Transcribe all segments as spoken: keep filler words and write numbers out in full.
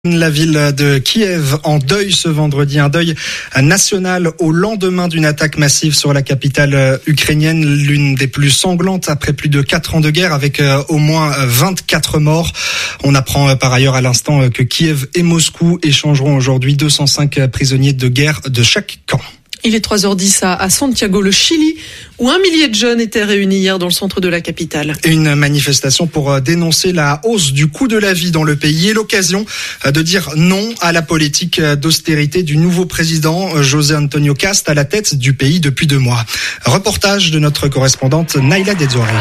La ville de Kiev en deuil ce vendredi, un deuil national au lendemain d'une attaque massive sur la capitale ukrainienne, l'une des plus sanglantes après plus de quatre ans de guerre avec au moins vingt-quatre morts. On apprend par ailleurs à l'instant que Kiev et Moscou échangeront aujourd'hui deux cent cinq prisonniers de guerre de chaque camp. Il est trois heures dix à Santiago, le Chili, où un millier de jeunes étaient réunis hier dans le centre de la capitale. Une manifestation pour dénoncer la hausse du coût de la vie dans le pays et l'occasion de dire non à la politique d'austérité du nouveau président José Antonio Cast à la tête du pays depuis deux mois. Reportage de notre correspondante Naïla Dedzouari.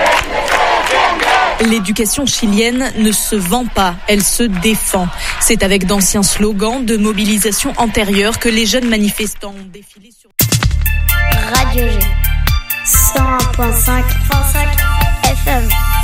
L'éducation chilienne ne se vend pas, elle se défend. C'est avec d'anciens slogans de mobilisation antérieure que les jeunes manifestants ont défilé sur... Radio G, cent un point cinq F M.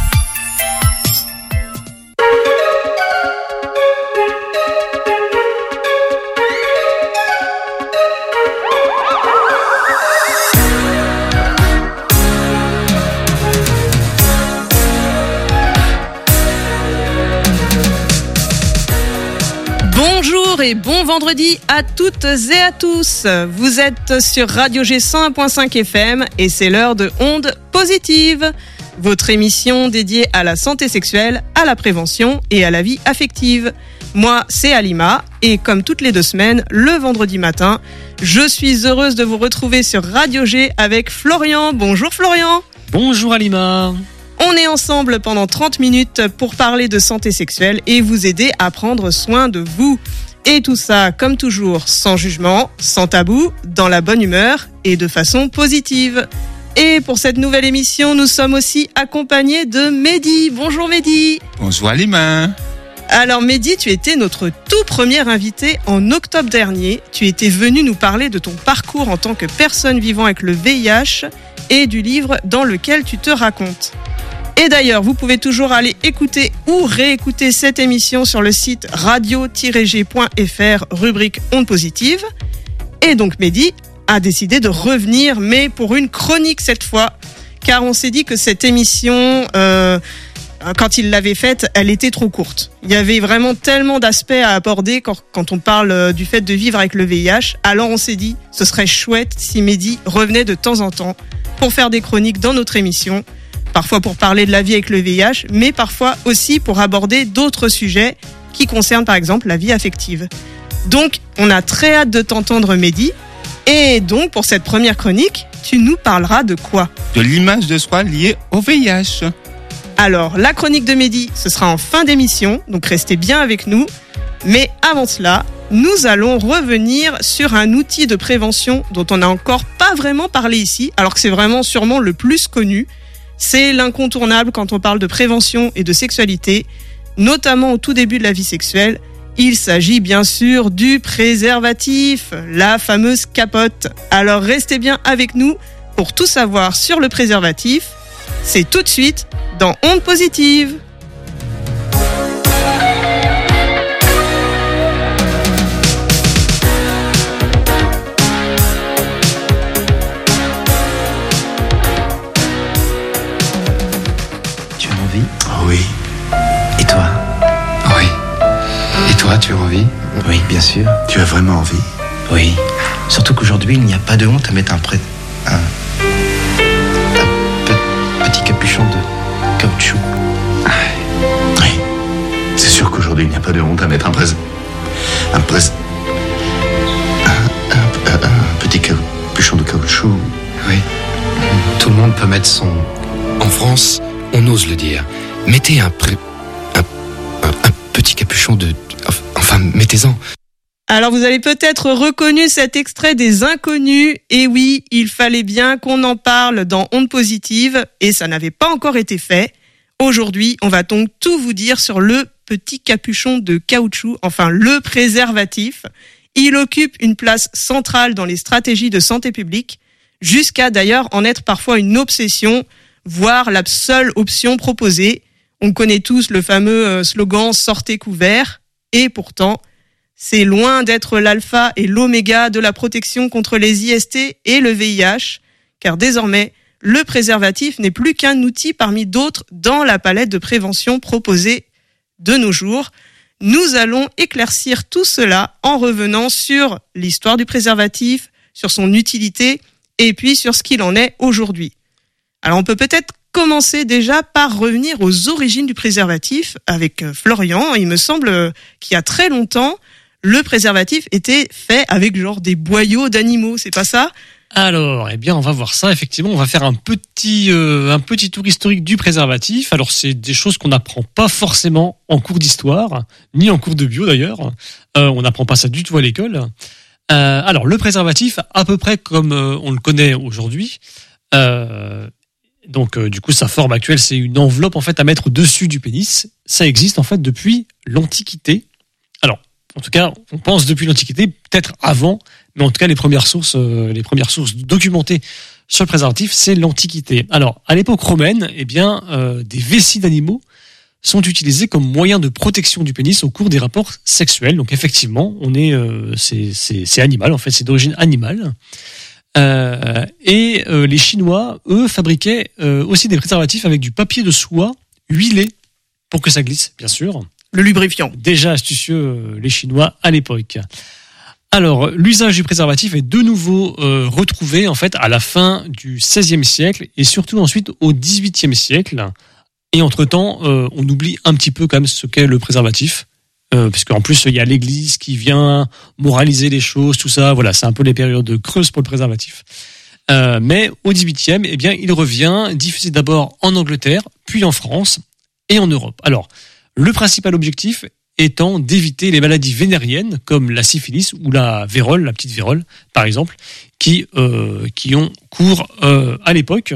Bonjour et bon vendredi à toutes et à tous. Vous êtes sur Radio G cent un point cinq F M et c'est l'heure de Ondes Positives, votre émission dédiée à la santé sexuelle, à la prévention et à la vie affective. Moi, c'est Alima et comme toutes les deux semaines, le vendredi matin, je suis heureuse de vous retrouver sur Radio G avec Florian. Bonjour Florian. Bonjour Alima. On est ensemble pendant trente minutes pour parler de santé sexuelle et vous aider à prendre soin de vous. Et tout ça, comme toujours, sans jugement, sans tabou, dans la bonne humeur et de façon positive. Et pour cette nouvelle émission, nous sommes aussi accompagnés de Mehdi. Bonjour Mehdi. Bonjour Alima. Alors Mehdi, tu étais notre tout premier invité en octobre dernier. Tu étais venu nous parler de ton parcours en tant que personne vivant avec le V I H et du livre dans lequel tu te racontes. Et d'ailleurs, vous pouvez toujours aller écouter ou réécouter cette émission sur le site radio tiret g point f r, rubrique Ondes Positives. Et donc Mehdi a décidé de revenir, mais pour une chronique cette fois, car on s'est dit que cette émission, euh, quand il l'avait faite, elle était trop courte. Il y avait vraiment tellement d'aspects à aborder quand, quand on parle du fait de vivre avec le V I H. Alors on s'est dit, ce serait chouette si Mehdi revenait de temps en temps pour faire des chroniques dans notre émission. Parfois pour parler de la vie avec le V I H, mais parfois aussi pour aborder d'autres sujets qui concernent par exemple la vie affective. Donc, on a très hâte de t'entendre Mehdi. Et donc, pour cette première chronique, tu nous parleras de quoi ? De l'image de soi liée au V I H. Alors, la chronique de Mehdi, ce sera en fin d'émission, donc restez bien avec nous. Mais avant cela, nous allons revenir sur un outil de prévention dont on n'a encore pas vraiment parlé ici, alors que c'est vraiment sûrement le plus connu. C'est l'incontournable quand on parle de prévention et de sexualité, notamment au tout début de la vie sexuelle. Il s'agit bien sûr du préservatif, la fameuse capote. Alors restez bien avec nous pour tout savoir sur le préservatif. C'est tout de suite dans Ondes Positives. Oui. Et toi ? Oui. Et toi, tu as envie ? Oui, bien sûr. Tu as vraiment envie ? Oui. Surtout qu'aujourd'hui, il n'y a pas de honte à mettre un, pré... un... un pe... petit capuchon de caoutchouc. Oui. C'est sûr qu'aujourd'hui, il n'y a pas de honte à mettre un prés... Un prés... Un, un, un, un petit capuchon de caoutchouc. Oui. Tout le monde peut mettre son... En France, on ose le dire. Mettez un, pré... un, un, un petit capuchon de... Enfin, mettez-en. Alors vous avez peut-être reconnu cet extrait des Inconnus. Et oui, il fallait bien qu'on en parle dans Ondes Positives. Et ça n'avait pas encore été fait. Aujourd'hui, on va donc tout vous dire sur le petit capuchon de caoutchouc. Enfin, le préservatif. Il occupe une place centrale dans les stratégies de santé publique. Jusqu'à d'ailleurs en être parfois une obsession, voire la seule option proposée. On connaît tous le fameux slogan « Sortez couverts » et pourtant, c'est loin d'être l'alpha et l'oméga de la protection contre les I S T et le V I H, car désormais, le préservatif n'est plus qu'un outil parmi d'autres dans la palette de prévention proposée de nos jours. Nous allons éclaircir tout cela en revenant sur l'histoire du préservatif, sur son utilité et puis sur ce qu'il en est aujourd'hui. Alors on peut peut-être commencer déjà par revenir aux origines du préservatif avec Florian. Il me semble qu'il y a très longtemps, le préservatif était fait avec genre des boyaux d'animaux, c'est pas ça ? Alors, eh bien, on va voir ça. Effectivement, on va faire un petit, euh, un petit tour historique du préservatif. Alors, c'est des choses qu'on n'apprend pas forcément en cours d'histoire, ni en cours de bio d'ailleurs. Euh, on n'apprend pas ça du tout à l'école. Euh, alors, le préservatif, à peu près comme euh, on le connaît aujourd'hui. Euh, donc, euh, du coup, sa forme actuelle, c'est une enveloppe en fait à mettre au-dessus du pénis. Ça existe en fait depuis l'Antiquité. Alors, en tout cas, on pense depuis l'Antiquité, peut-être avant. Mais en tout cas, les premières sources, euh, les premières sources documentées sur le préservatif, c'est l'Antiquité. Alors, à l'époque romaine, eh bien, euh, des vessies d'animaux sont utilisées comme moyen de protection du pénis au cours des rapports sexuels. Donc, effectivement, on est, euh, c'est, c'est, c'est animal. En fait, c'est d'origine animale. Euh, et euh, les Chinois, eux, fabriquaient euh, aussi des préservatifs avec du papier de soie huilé pour que ça glisse, bien sûr. Le lubrifiant. Déjà astucieux, euh, les Chinois à l'époque. Alors, l'usage du préservatif est de nouveau euh, retrouvé en fait à la fin du seizième siècle et surtout ensuite au dix-huitième siècle. Et entre-temps, euh, on oublie un petit peu quand même ce qu'est le préservatif, euh, parce qu'en plus il y a l'Église qui vient moraliser les choses, tout ça. Voilà, c'est un peu les périodes creuses pour le préservatif. Euh, mais au dix-huitième, eh bien, il revient diffusé d'abord en Angleterre, puis en France et en Europe. Alors, le principal objectif étant d'éviter les maladies vénériennes comme la syphilis ou la vérole, la petite vérole par exemple, qui euh, qui ont cours euh, à l'époque.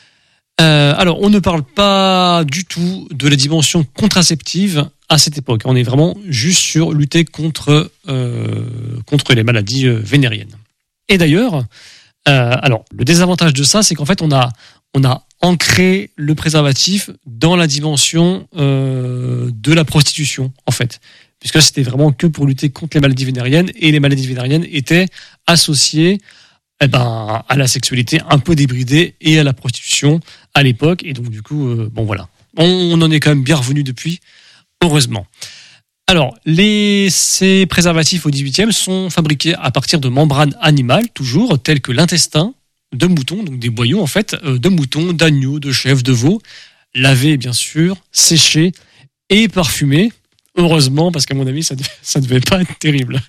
Euh, alors on ne parle pas du tout de la dimension contraceptive à cette époque. On est vraiment juste sur lutter contre euh, contre les maladies vénériennes. Et d'ailleurs, euh, alors le désavantage de ça, c'est qu'en fait on a on a ancré le préservatif dans la dimension euh, de la prostitution, en fait. Puisque là, c'était vraiment que pour lutter contre les maladies vénériennes, et les maladies vénériennes étaient associées eh ben, à la sexualité un peu débridée et à la prostitution à l'époque. Et donc, du coup, euh, bon, voilà. On, on en est quand même bien revenu depuis, heureusement. Alors, les, ces préservatifs au dix-huitième sont fabriqués à partir de membranes animales, toujours, telles que l'intestin de moutons, donc des boyaux en fait, euh, de moutons, d'agneaux, de chèvres, de veaux, lavés bien sûr, séchés et parfumés. Heureusement, parce qu'à mon avis, ça devait, ça devait pas être terrible.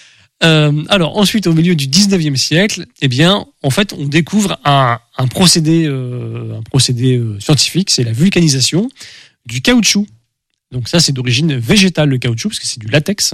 Euh, alors ensuite, au milieu du dix-neuvième siècle, eh bien, en fait, on découvre un, un procédé, euh, un procédé euh, scientifique, c'est la vulcanisation du caoutchouc. Donc ça, c'est d'origine végétale le caoutchouc, parce que c'est du latex.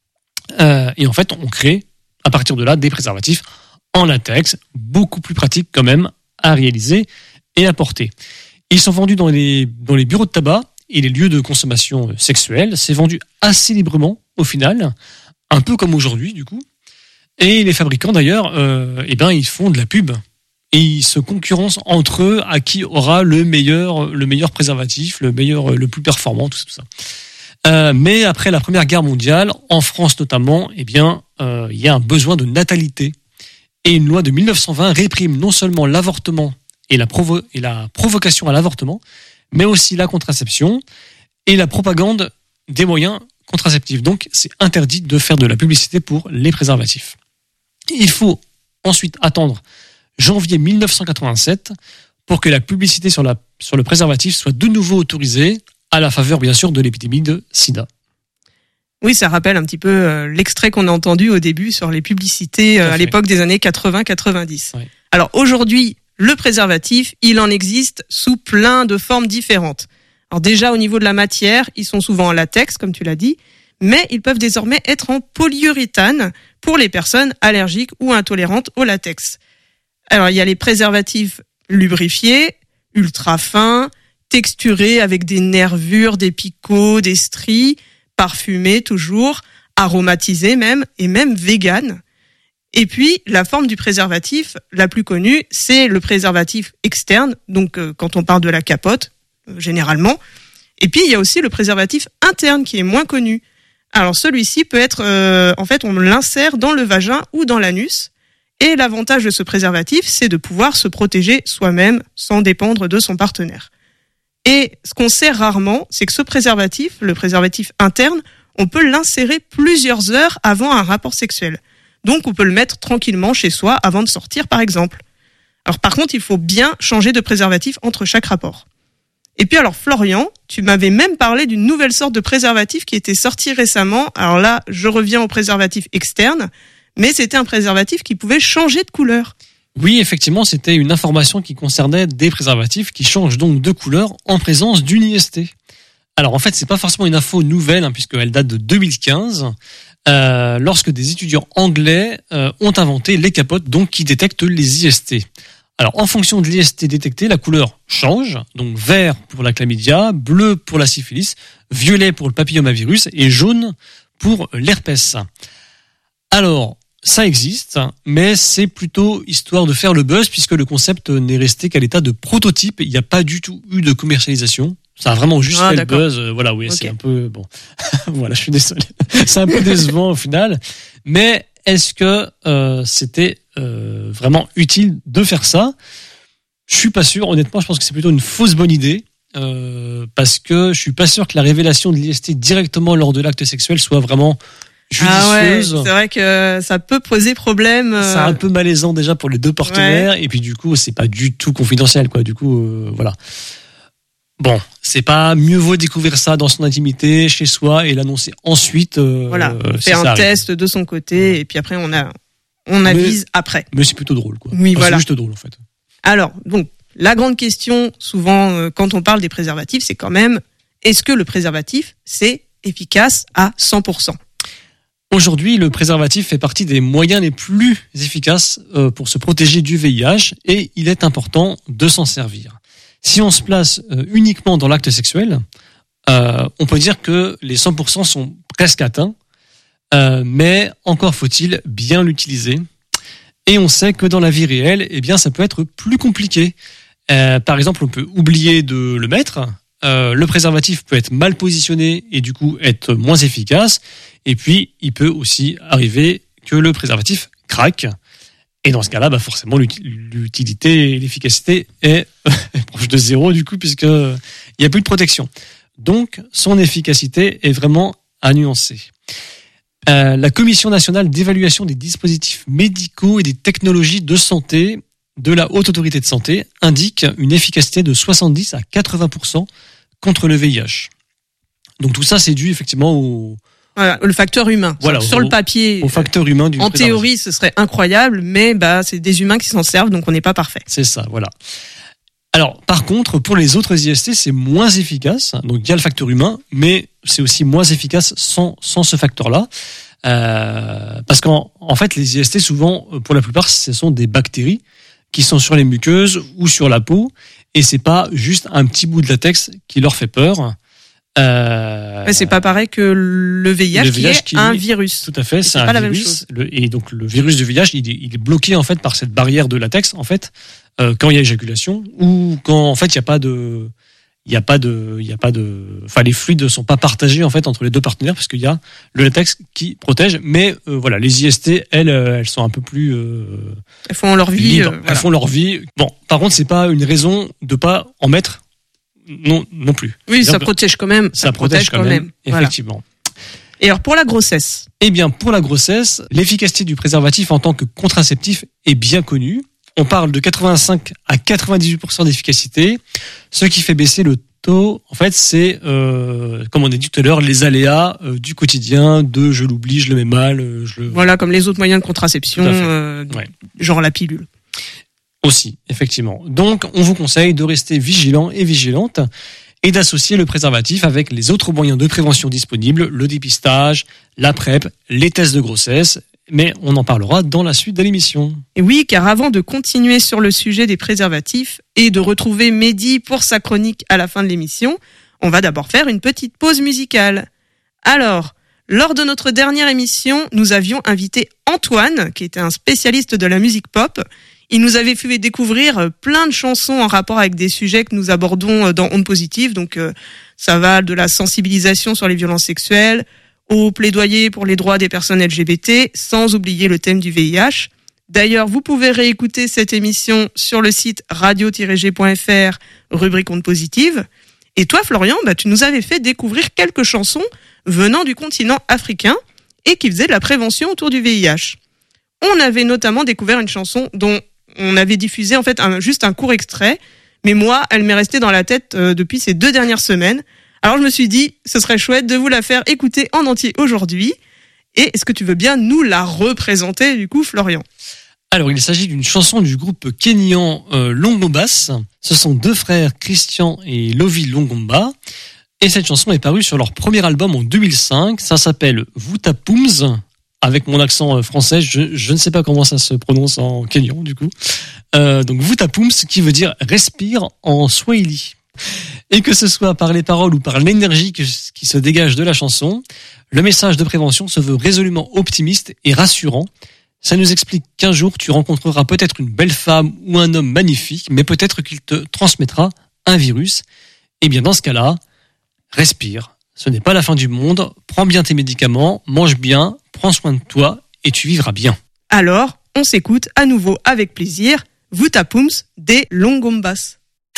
Euh, et en fait, on crée à partir de là des préservatifs en latex, beaucoup plus pratique quand même à réaliser et à porter. Ils sont vendus dans les, dans les bureaux de tabac et les lieux de consommation sexuelle. C'est vendu assez librement au final, un peu comme aujourd'hui du coup. Et les fabricants d'ailleurs, euh, eh ben, ils font de la pub et ils se concurrencent entre eux à qui aura le meilleur, le meilleur préservatif, le meilleur, le plus performant, tout ça. Tout ça. Euh, mais après la Première Guerre mondiale, en France notamment, eh bien, euh, il y a un besoin de natalité. Et une loi de mille neuf cent vingt réprime non seulement l'avortement et la, provo- et la provocation à l'avortement, mais aussi la contraception et la propagande des moyens contraceptifs. Donc, c'est interdit de faire de la publicité pour les préservatifs. Il faut ensuite attendre janvier mille neuf cent quatre-vingt-sept pour que la publicité sur, la, sur le préservatif soit de nouveau autorisée à la faveur, bien sûr, de l'épidémie de sida. Oui, ça rappelle un petit peu euh, l'extrait qu'on a entendu au début sur les publicités euh, à, à l'époque des années quatre-vingts quatre-vingt-dix. Oui. Alors aujourd'hui, le préservatif, il en existe sous plein de formes différentes. Alors déjà au niveau de la matière, ils sont souvent en latex, comme tu l'as dit, mais ils peuvent désormais être en polyuréthane pour les personnes allergiques ou intolérantes au latex. Alors il y a les préservatifs lubrifiés, ultra fins, texturés avec des nervures, des picots, des stries, parfumé toujours, aromatisé même, et même vegan. Et puis, la forme du préservatif la plus connue, c'est le préservatif externe, donc euh, quand on parle de la capote, euh, généralement. Et puis, il y a aussi le préservatif interne qui est moins connu. Alors, celui-ci peut être, euh, en fait, on l'insère dans le vagin ou dans l'anus. Et l'avantage de ce préservatif, c'est de pouvoir se protéger soi-même sans dépendre de son partenaire. Et ce qu'on sait rarement, c'est que ce préservatif, le préservatif interne, on peut l'insérer plusieurs heures avant un rapport sexuel. Donc, on peut le mettre tranquillement chez soi avant de sortir, par exemple. Alors, par contre, il faut bien changer de préservatif entre chaque rapport. Et puis, alors, Florian, tu m'avais même parlé d'une nouvelle sorte de préservatif qui était sorti récemment. Alors là, je reviens au préservatif externe, mais c'était un préservatif qui pouvait changer de couleur. Oui, effectivement, c'était une information qui concernait des préservatifs qui changent donc de couleur en présence d'une I S T. Alors, en fait, c'est pas forcément une info nouvelle, hein, puisqu'elle date de deux mille quinze. Euh, lorsque des étudiants anglais euh, ont inventé les capotes donc qui détectent les I S T. Alors en fonction de l'I S T détectée, la couleur change, donc vert pour la chlamydia, bleu pour la syphilis, violet pour le papillomavirus et jaune pour l'herpès. Alors ça existe, mais c'est plutôt histoire de faire le buzz puisque le concept n'est resté qu'à l'état de prototype, il n'y a pas du tout eu de commercialisation. Ça a vraiment juste ah, fait d'accord. le buzz. Voilà, oui, okay. C'est un peu bon. Voilà, je suis désolé. C'est un peu décevant au final. Mais est-ce que euh, c'était euh, vraiment utile de faire ça ? Je suis pas sûr. Honnêtement, je pense que c'est plutôt une fausse bonne idée euh, parce que je suis pas sûr que la révélation de l'I S T directement lors de l'acte sexuel soit vraiment judicieuse. Ah ouais, c'est vrai que ça peut poser problème. Euh... C'est un peu malaisant déjà pour les deux partenaires ouais. Et puis du coup, c'est pas du tout confidentiel, quoi. Du coup, euh, voilà. Bon, c'est pas mieux vaut découvrir ça dans son intimité, chez soi, et l'annoncer ensuite. Euh, voilà, euh, faire si un test de son côté, et puis après on a, on avise mais, après. Mais c'est plutôt drôle, quoi. Oui, enfin, voilà. C'est juste drôle, en fait. Alors, donc, la grande question, souvent, euh, quand on parle des préservatifs, c'est quand même, est-ce que le préservatif, c'est efficace à cent pour cent ? Aujourd'hui, le préservatif fait partie des moyens les plus efficaces euh, pour se protéger du V I H, et il est important de s'en servir. Si on se place euh, uniquement dans l'acte sexuel, euh, on peut dire que les cent pour cent sont presque atteints, euh, mais encore faut-il bien l'utiliser. Et on sait que dans la vie réelle, eh bien, ça peut être plus compliqué. Euh, par exemple, on peut oublier de le mettre, euh, le préservatif peut être mal positionné et du coup être moins efficace, et puis il peut aussi arriver que le préservatif craque. Et dans ce cas-là, bah forcément, l'utilité et l'efficacité est proche de zéro, du coup, puisque il n'y a plus de protection. Donc, son efficacité est vraiment à nuancer. Euh, la Commission nationale d'évaluation des dispositifs médicaux et des technologies de santé de la Haute Autorité de Santé indique une efficacité de soixante-dix à quatre-vingts pour cent contre le V I H. Donc tout ça, c'est dû effectivement au... Voilà, le facteur humain. Voilà, sur au, le papier, au facteur humain du en théorie, ce serait incroyable, mais bah c'est des humains qui s'en servent, donc on n'est pas parfait. C'est ça, voilà. Alors, par contre, pour les autres I S T, c'est moins efficace. Donc, il y a le facteur humain, mais c'est aussi moins efficace sans sans ce facteur-là, euh, parce qu'en en fait, les I S T, souvent, pour la plupart, ce sont des bactéries qui sont sur les muqueuses ou sur la peau, et c'est pas juste un petit bout de latex qui leur fait peur. Euh, Mais c'est pas pareil que le V I H, le V I H qui est qui un virus. Tout à fait, et c'est, c'est un pas virus. La même chose. Le, et donc le virus du V I H, il est, il est bloqué en fait par cette barrière de latex en fait euh, quand il y a éjaculation ou quand en fait il y a pas de, il y a pas de, il y a pas de, enfin les fluides ne sont pas partagés en fait entre les deux partenaires parce qu'il y a le latex qui protège. Mais euh, voilà, les I S T, elles, elles sont un peu plus. Euh, elles font leur vie. libres. Euh, elles voilà. font leur vie. Bon, par contre, c'est pas une raison de pas en mettre. Non, non plus. Oui, ça protège quand même. Ça, ça protège, protège quand même, même. Effectivement. Voilà. Et alors pour la grossesse ? Eh bien, pour la grossesse, l'efficacité du préservatif en tant que contraceptif est bien connue. On parle de quatre-vingt-cinq à quatre-vingt-dix-huit pour cent d'efficacité, ce qui fait baisser le taux. En fait, c'est, euh, comme on a dit tout à l'heure, les aléas euh, du quotidien, de je l'oublie, je le mets mal. Euh, je le... Voilà, comme les autres moyens de contraception, euh, ouais. genre la pilule. Aussi, effectivement. Donc, on vous conseille de rester vigilant et vigilante et d'associer le préservatif avec les autres moyens de prévention disponibles, le dépistage, la PrEP, les tests de grossesse, mais on en parlera dans la suite de l'émission. Et oui, car avant de continuer sur le sujet des préservatifs et de retrouver Mehdi pour sa chronique à la fin de l'émission, on va d'abord faire une petite pause musicale. Alors, lors de notre dernière émission, nous avions invité Antoine, qui était un spécialiste de la musique pop. Il nous avait fait découvrir plein de chansons en rapport avec des sujets que nous abordons dans Ondes Positives. Donc, euh, ça va de la sensibilisation sur les violences sexuelles au plaidoyer pour les droits des personnes L G B T, sans oublier le thème du V I H. D'ailleurs, vous pouvez réécouter cette émission sur le site radio tiret g point f r, rubrique Ondes Positives. Et toi, Florian, bah, tu nous avais fait découvrir quelques chansons venant du continent africain et qui faisaient de la prévention autour du V I H. On avait notamment découvert une chanson dont on avait diffusé en fait un, juste un court extrait, mais moi, elle m'est restée dans la tête euh, depuis ces deux dernières semaines. Alors je me suis dit, ce serait chouette de vous la faire écouter en entier aujourd'hui. Et est-ce que tu veux bien nous la représenter du coup, Florian ? Alors, il s'agit d'une chanson du groupe kényan euh, Longombas. Ce sont deux frères, Christian et Lovi Longomba. Et cette chanson est parue sur leur premier album en deux mille cinq. Ça s'appelle Vuta Pums. Avec mon accent français, je, je ne sais pas comment ça se prononce en kényan, du coup. Euh, donc, Vuta Pums, qui veut dire respire en swahili. Et que ce soit par les paroles ou par l'énergie qui se dégage de la chanson, le message de prévention se veut résolument optimiste et rassurant. Ça nous explique qu'un jour, tu rencontreras peut-être une belle femme ou un homme magnifique, mais peut-être qu'il te transmettra un virus. Et bien, dans ce cas-là, respire. Ce n'est pas la fin du monde. Prends bien tes médicaments, mange bien, prends soin de toi et tu vivras bien. Alors, on s'écoute à nouveau avec plaisir. Vuta Pums des Longombas.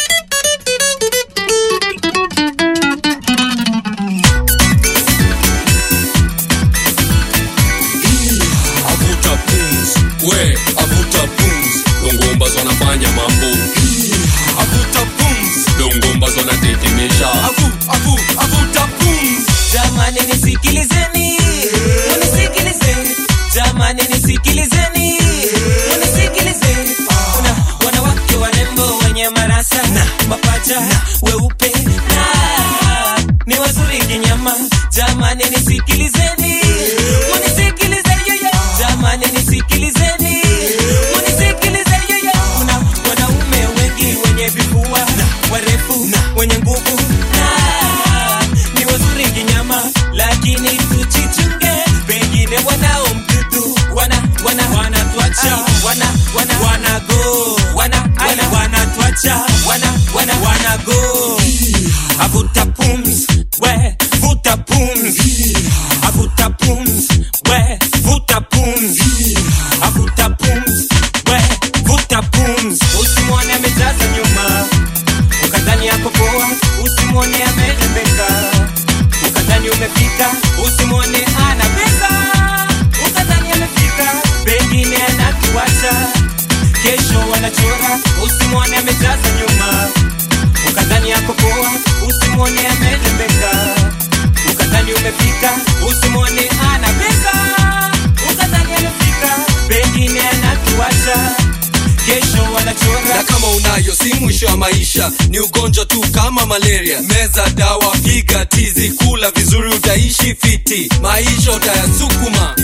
We, avuta pums, Longombas wanafanya mambo. Avuta pums, Longombas wanatetemesha. Avu, avu, avuta pums. Jamani nisikilizeni, unisikilizeni. Jamani nisikilizeni, unisikilizeni. Kuna wanawake warembo wenye marasa na mapacha na weupe na ni wazuri kinyama. Jamani nisikilizeni, unisikilizeni. Jamani nisikilizeni, unisikilize yeye. Kuna wanaume wengi wenye vifua na warefu na wenye nguvu na ni wazuri kinyama, lakini tujichunge, pengine wanao mdudu, wana wana wanatuacha, wana wana wana go, wana wana wanatuacha, wana wana wana go. Avuta pums, we vuta pums, avuta pums, we vuta pums, avuta pums, we vuta pums. Usimwone amejaza nyuma, ukadhani yako poa. Usimwone amerembeka, ukadhani umefika. Usimwone ana pesa, ukadhani amefika. Pengine anatuacha, kesho wanachora. Usimwone amejaza nyuma, ukadhani yako poa. Usimwone amerembeka, ukadhani umefika. Usimwone ana pesa, ukadhani amefika. Pengine anatuacha, kesho wanachora. Na kama unayo si mwisho wa maisha, ni ugonjwa tu kama malaria. Meza dawa, piga tizi, kula vizuri utaishi fiti. Maisha utayasukuma,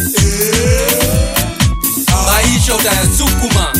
maisha utayasukuma.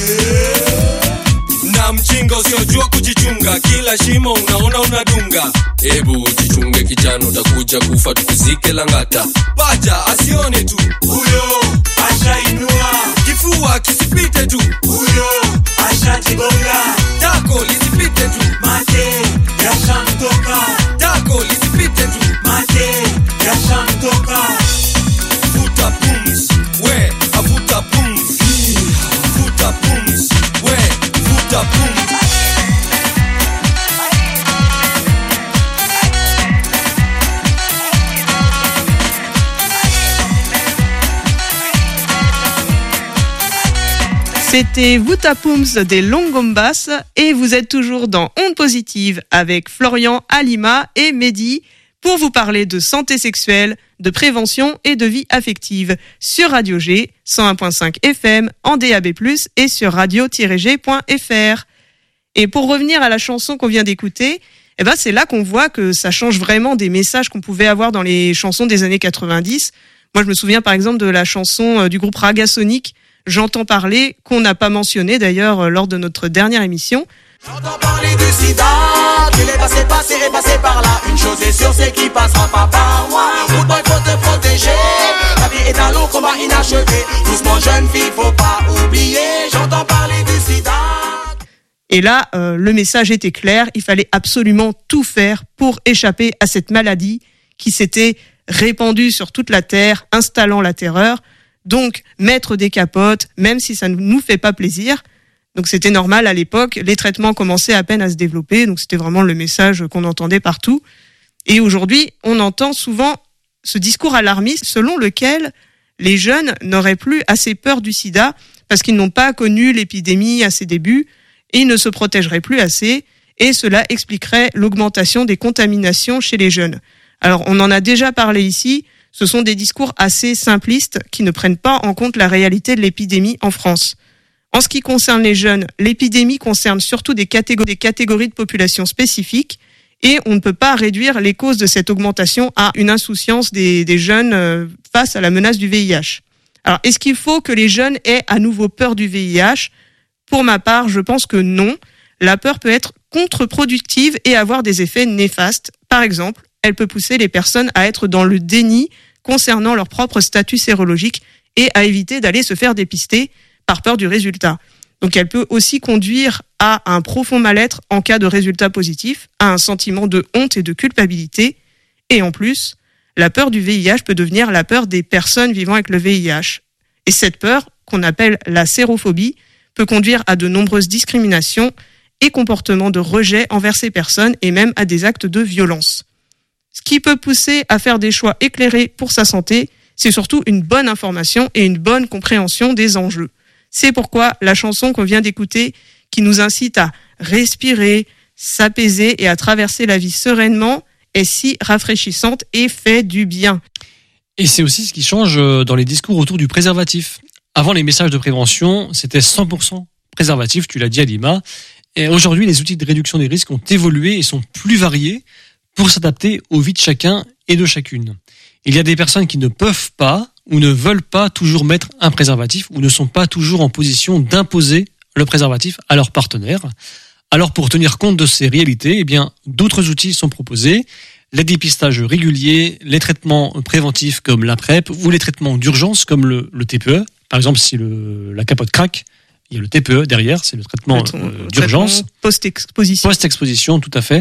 Na mjinga usiojua kujichunga, kila shimo unaona unadunga. Ebu jichunge kijana, utakuja kufa tukuzike Langata. Paja asione tu, huyo ashainua. Kifua kisipite tu, huyo ashajigonga. Tako lisipite tu, mate yashamtoka. Tako lisipite tu, mate yashamtoka. Vuta pums, we avuta pums. Vuta pums, we vuta pums. C'était Vuta Pums des Longombas et vous êtes toujours dans Onde Positive avec Florian, Alima et Mehdi pour vous parler de santé sexuelle, de prévention et de vie affective sur Radio G, cent un virgule cinq F M, en D A B plus, et sur radio tiret g point f r. Et pour revenir à la chanson qu'on vient d'écouter, eh ben c'est là qu'on voit que ça change vraiment des messages qu'on pouvait avoir dans les chansons des années quatre-vingt-dix. Moi, je me souviens par exemple de la chanson du groupe Raga Sonic, J'entends parler, qu'on n'a pas mentionné d'ailleurs lors de notre dernière émission. J'entends parler du sida, qu'il est passé, passé et passé par là. Une chose est sûre, c'est qu'il passera pas par moi. Good boy, faut te protéger. La vie est un long combat inachevé. Doucement, jeune fille, faut pas oublier. J'entends parler du sida. Et là, euh, le message était clair. Il fallait absolument tout faire pour échapper à cette maladie qui s'était répandue sur toute la terre, installant la terreur. Donc, mettre des capotes, même si ça ne nous fait pas plaisir. Donc c'était normal à l'époque, les traitements commençaient à peine à se développer, donc c'était vraiment le message qu'on entendait partout. Et aujourd'hui, on entend souvent ce discours alarmiste selon lequel les jeunes n'auraient plus assez peur du sida parce qu'ils n'ont pas connu l'épidémie à ses débuts et ils ne se protégeraient plus assez, et cela expliquerait l'augmentation des contaminations chez les jeunes. Alors on en a déjà parlé ici, ce sont des discours assez simplistes qui ne prennent pas en compte la réalité de l'épidémie en France. En ce qui concerne les jeunes, l'épidémie concerne surtout des catégories, des catégories de population spécifiques et on ne peut pas réduire les causes de cette augmentation à une insouciance des, des jeunes face à la menace du V I H. Alors, est-ce qu'il faut que les jeunes aient à nouveau peur du V I H ? Pour ma part, je pense que non. La peur peut être contre-productive et avoir des effets néfastes. Par exemple, elle peut pousser les personnes à être dans le déni concernant leur propre statut sérologique et à éviter d'aller se faire dépister par peur du résultat. Donc elle peut aussi conduire à un profond mal-être en cas de résultat positif, à un sentiment de honte et de culpabilité. Et en plus, la peur du V I H peut devenir la peur des personnes vivant avec le V I H. Et cette peur, qu'on appelle la sérophobie, peut conduire à de nombreuses discriminations et comportements de rejet envers ces personnes et même à des actes de violence. Ce qui peut pousser à faire des choix éclairés pour sa santé, c'est surtout une bonne information et une bonne compréhension des enjeux. C'est pourquoi la chanson qu'on vient d'écouter, qui nous incite à respirer, s'apaiser et à traverser la vie sereinement, est si rafraîchissante et fait du bien. Et c'est aussi ce qui change dans les discours autour du préservatif. Avant, les messages de prévention, c'était cent pour cent préservatif, tu l'as dit Alima. Et aujourd'hui, les outils de réduction des risques ont évolué et sont plus variés pour s'adapter aux vies de chacun et de chacune. Il y a des personnes qui ne peuvent pas ou ne veulent pas toujours mettre un préservatif ou ne sont pas toujours en position d'imposer le préservatif à leur partenaire. Alors pour tenir compte de ces réalités, eh bien, d'autres outils sont proposés. Les dépistages réguliers, les traitements préventifs comme la PrEP ou les traitements d'urgence comme le, le T P E. Par exemple, si le, la capote craque, il y a le T P E derrière, c'est le traitement euh, d'urgence. Traitement post-exposition. Post-exposition, tout à fait.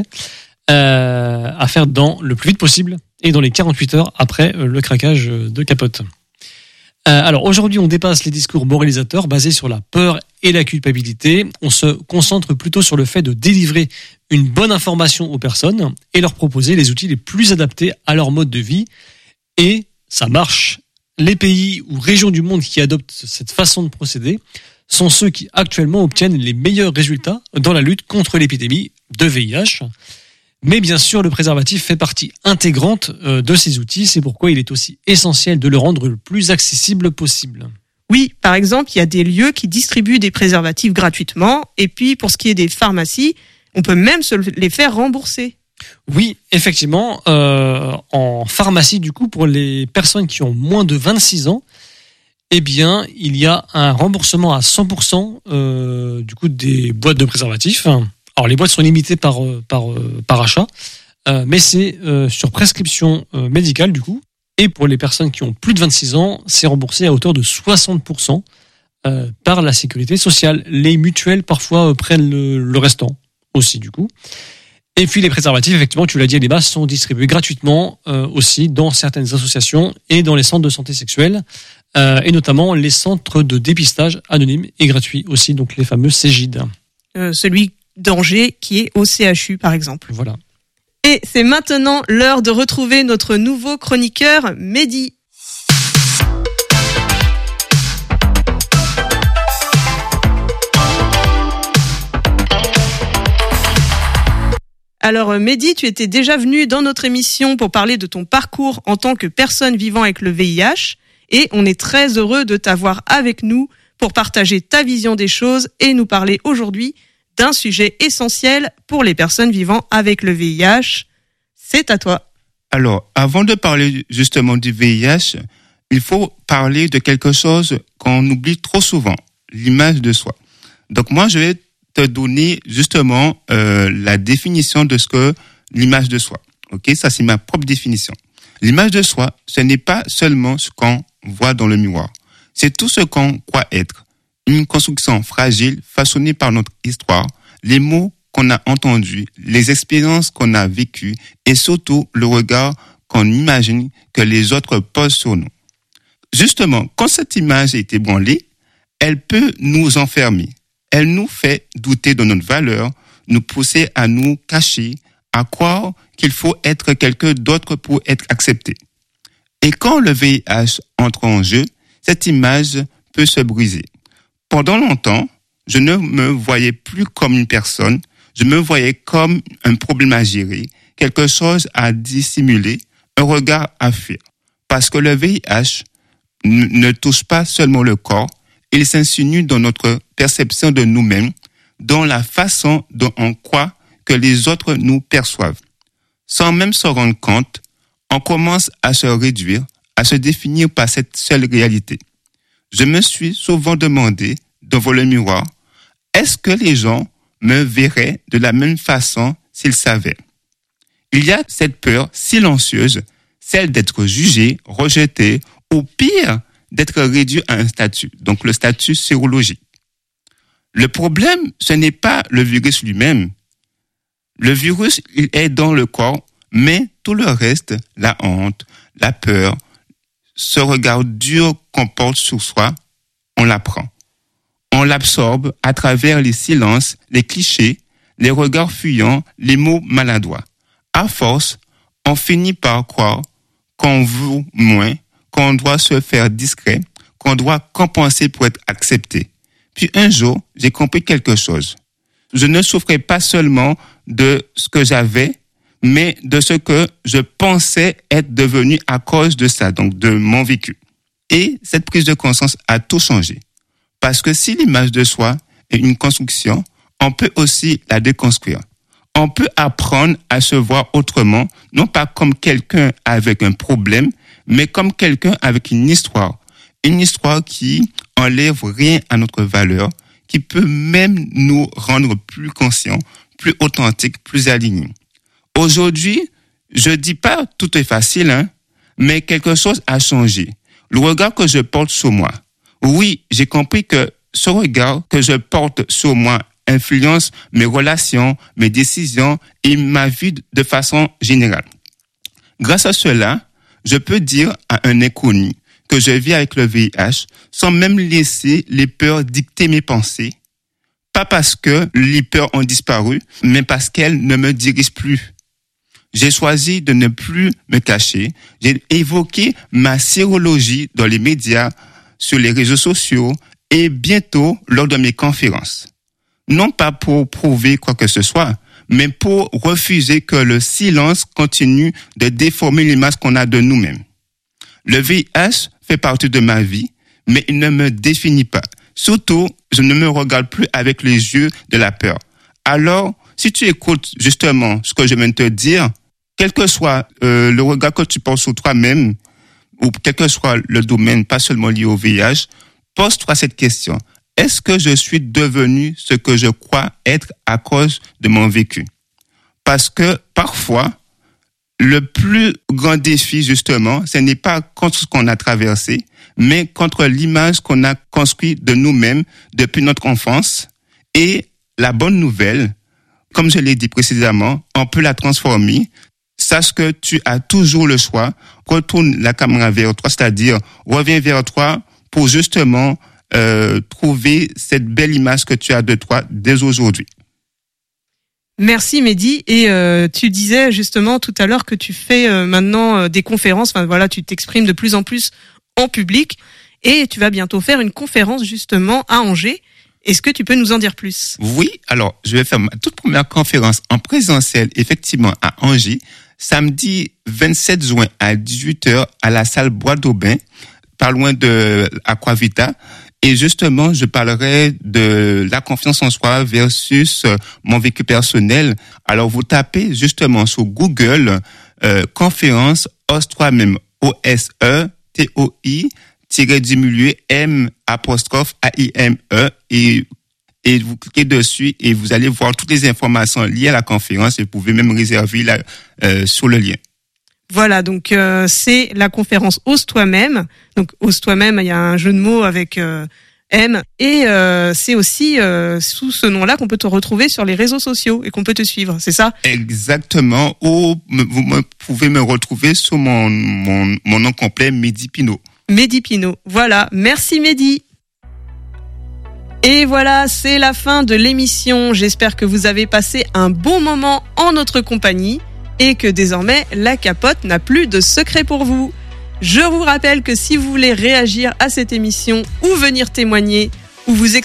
Euh, à faire dans le plus vite possible et dans les quarante-huit heures après le craquage de capote. Euh, alors aujourd'hui, on dépasse les discours moralisateurs basés sur la peur et la culpabilité. On se concentre plutôt sur le fait de délivrer une bonne information aux personnes et leur proposer les outils les plus adaptés à leur mode de vie. Et ça marche. Les pays ou régions du monde qui adoptent cette façon de procéder sont ceux qui actuellement obtiennent les meilleurs résultats dans la lutte contre l'épidémie de V I H. Mais bien sûr, le préservatif fait partie intégrante de ces outils. C'est pourquoi il est aussi essentiel de le rendre le plus accessible possible. Oui, par exemple, il y a des lieux qui distribuent des préservatifs gratuitement. Et puis, pour ce qui est des pharmacies, on peut même se les faire rembourser. Oui, effectivement. Euh, en pharmacie, du coup, pour les personnes qui ont moins de vingt-six ans, eh bien, il y a un remboursement à cent pour cent euh, du coup des boîtes de préservatifs. Alors les boîtes sont limitées par par par achat, euh, mais c'est euh, sur prescription euh, médicale du coup. Et pour les personnes qui ont plus de vingt-six ans, c'est remboursé à hauteur de soixante pour cent euh, par la sécurité sociale. Les mutuelles parfois euh, prennent le, le restant aussi du coup. Et puis les préservatifs, effectivement, tu l'as dit, les bases sont distribués gratuitement euh, aussi dans certaines associations et dans les centres de santé sexuelle, euh, et notamment les centres de dépistage anonymes et gratuits aussi, donc les fameux Cégide. Euh, celui d'Angers qui est au C H U par exemple. Voilà. Et c'est maintenant l'heure de retrouver notre nouveau chroniqueur Mehdi. Alors Mehdi, tu étais déjà venu dans notre émission pour parler de ton parcours en tant que personne vivant avec le V I H et on est très heureux de t'avoir avec nous pour partager ta vision des choses et nous parler aujourd'hui d'un sujet essentiel pour les personnes vivant avec le V I H. C'est à toi. Alors, avant de parler justement du V I H, il faut parler de quelque chose qu'on oublie trop souvent, l'image de soi. Donc moi, je vais te donner justement euh, la définition de ce que l'image de soi. Ok, ça c'est ma propre définition. L'image de soi, ce n'est pas seulement ce qu'on voit dans le miroir. C'est tout ce qu'on croit être. Une construction fragile façonnée par notre histoire, les mots qu'on a entendus, les expériences qu'on a vécues et surtout le regard qu'on imagine que les autres posent sur nous. Justement, quand cette image est ébranlée, elle peut nous enfermer. Elle nous fait douter de notre valeur, nous pousser à nous cacher, à croire qu'il faut être quelqu'un d'autre pour être accepté. Et quand le V I H entre en jeu, cette image peut se briser. Pendant longtemps, je ne me voyais plus comme une personne, je me voyais comme un problème à gérer, quelque chose à dissimuler, un regard à fuir. Parce que le V I H n- ne touche pas seulement le corps, il s'insinue dans notre perception de nous-mêmes, dans la façon dont on croit que les autres nous perçoivent. Sans même se rendre compte, on commence à se réduire, à se définir par cette seule réalité. Je me suis souvent demandé, devant le miroir, est-ce que les gens me verraient de la même façon s'ils savaient? Il y a cette peur silencieuse, celle d'être jugé, rejeté, ou pire, d'être réduit à un statut, donc le statut sérologique. Le problème, ce n'est pas le virus lui-même. Le virus, il est dans le corps, mais tout le reste, la honte, la peur, ce regard dur qu'on porte sur soi, on l'apprend. On l'absorbe à travers les silences, les clichés, les regards fuyants, les mots maladroits. À force, on finit par croire qu'on vaut moins, qu'on doit se faire discret, qu'on doit compenser pour être accepté. Puis un jour, j'ai compris quelque chose. Je ne souffrais pas seulement de ce que j'avais, mais de ce que je pensais être devenu à cause de ça, donc de mon vécu. Et cette prise de conscience a tout changé. Parce que si l'image de soi est une construction, on peut aussi la déconstruire. On peut apprendre à se voir autrement, non pas comme quelqu'un avec un problème, mais comme quelqu'un avec une histoire. Une histoire qui enlève rien à notre valeur, qui peut même nous rendre plus conscients, plus authentiques, plus alignés. Aujourd'hui, je dis pas tout est facile, hein, mais quelque chose a changé. Le regard que je porte sur moi. Oui, j'ai compris que ce regard que je porte sur moi influence mes relations, mes décisions et ma vie de façon générale. Grâce à cela, je peux dire à un inconnu que je vis avec le V I H sans même laisser les peurs dicter mes pensées. Pas parce que les peurs ont disparu, mais parce qu'elles ne me dirigent plus. J'ai choisi de ne plus me cacher. J'ai évoqué ma sérologie dans les médias, sur les réseaux sociaux et bientôt lors de mes conférences. Non pas pour prouver quoi que ce soit, mais pour refuser que le silence continue de déformer l'image qu'on a de nous-mêmes. Le V I H fait partie de ma vie, mais il ne me définit pas. Surtout, je ne me regarde plus avec les yeux de la peur. Alors, si tu écoutes justement ce que je viens de te dire, quel que soit euh, le regard que tu portes sur toi-même, ou quel que soit le domaine, pas seulement lié au V I H, pose-toi cette question. Est-ce que je suis devenu ce que je crois être à cause de mon vécu? Parce que parfois, le plus grand défi, justement, ce n'est pas contre ce qu'on a traversé, mais contre l'image qu'on a construite de nous-mêmes depuis notre enfance. Et la bonne nouvelle, comme je l'ai dit précédemment, on peut la transformer. Sache que tu as toujours le choix. Retourne la caméra vers toi, c'est-à-dire reviens vers toi pour justement euh, trouver cette belle image que tu as de toi dès aujourd'hui. Merci Mehdi. Et euh, tu disais justement tout à l'heure que tu fais euh, maintenant euh, des conférences. Enfin voilà, tu t'exprimes de plus en plus en public et tu vas bientôt faire une conférence justement à Angers. Est-ce que tu peux nous en dire plus? Oui, alors je vais faire ma toute première conférence en présentiel effectivement à Angers, samedi vingt-sept juin à dix-huit heures à la salle Bois d'Aubin, pas loin de Aquavita. Et justement, je parlerai de la confiance en soi versus mon vécu personnel. Alors, vous tapez justement sur Google euh, conférence ose toi-même, O S E T O I tiré du milieu M apostrophe A I M E et et vous cliquez dessus et vous allez voir toutes les informations liées à la conférence et vous pouvez même réserver la, euh, sur le lien. Voilà, donc euh, c'est la conférence Ose toi-même. Donc Ose toi-même, il y a un jeu de mots avec euh, M et euh, c'est aussi euh, sous ce nom-là qu'on peut te retrouver sur les réseaux sociaux et qu'on peut te suivre, c'est ça? Exactement. Ou vous me, pouvez me retrouver sur mon mon, mon nom complet, Mehdi Pinot. Mehdi Pinot. Voilà, merci Mehdi. Et voilà, c'est la fin de l'émission. J'espère que vous avez passé un bon moment en notre compagnie et que désormais la capote n'a plus de secret pour vous. Je vous rappelle que si vous voulez réagir à cette émission ou venir témoigner ou vous